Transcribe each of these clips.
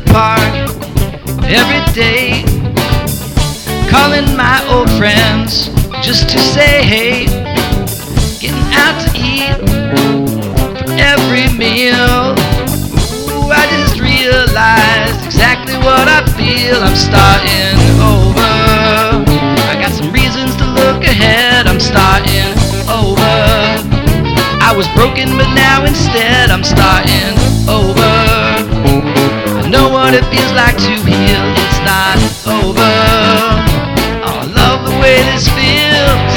park every day, calling my old friends just to say hey, getting out to eat for every meal. Ooh, I just realized exactly what I feel. I'm starting over. I got some reasons to look ahead. I'm starting over. I was broken, but now instead I'm starting over. I know what it feels like to heal. It's not over. Oh, I love the way this feels.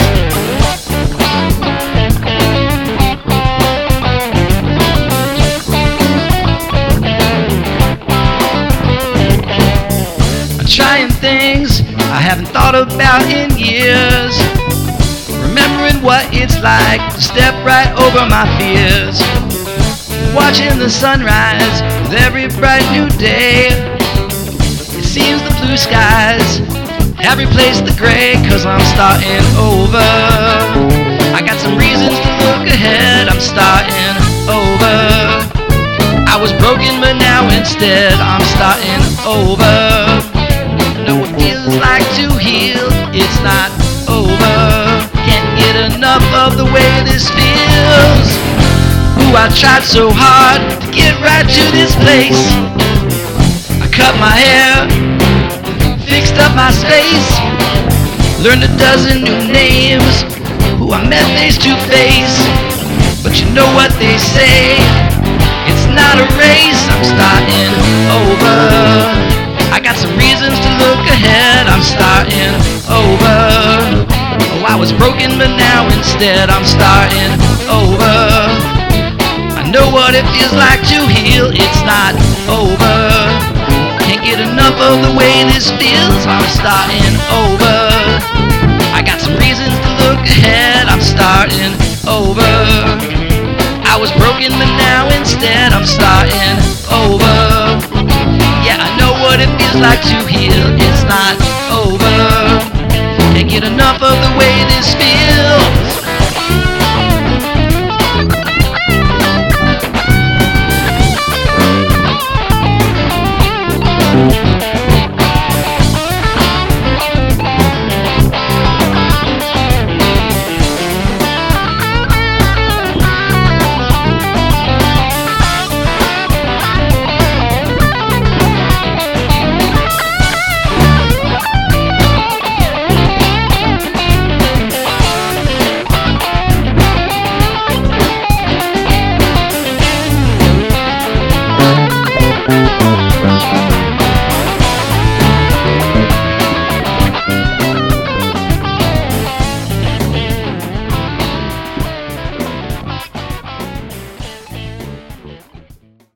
I'm trying things I haven't thought about in years, remembering what it's like to step right over my fears, watching the sunrise with every bright new day. It seems the blue skies have replaced the gray, 'cause I'm starting over. I got some reasons to look ahead. I'm starting over. I was broken, but now instead I'm starting over. I know what it feels like to heal. It's not over. Can't get enough of the way this feels. Ooh, I tried so hard to get right to this place. I cut my hair, fixed up my space, learned a dozen new names. Who I met face to face. But you know what they say, it's not a race. I'm starting over. I got some reasons to look ahead. I'm starting over. Oh, I was broken, but now instead I'm starting over. I know what it feels like to heal. It's not over. Can't get enough of the way this feels. I'm starting over. I got some reasons to look ahead. I'm starting over. I was broken, but now instead I'm starting over. Yeah, I know what it feels like to heal. It's not over. Can't get enough of the way this feels.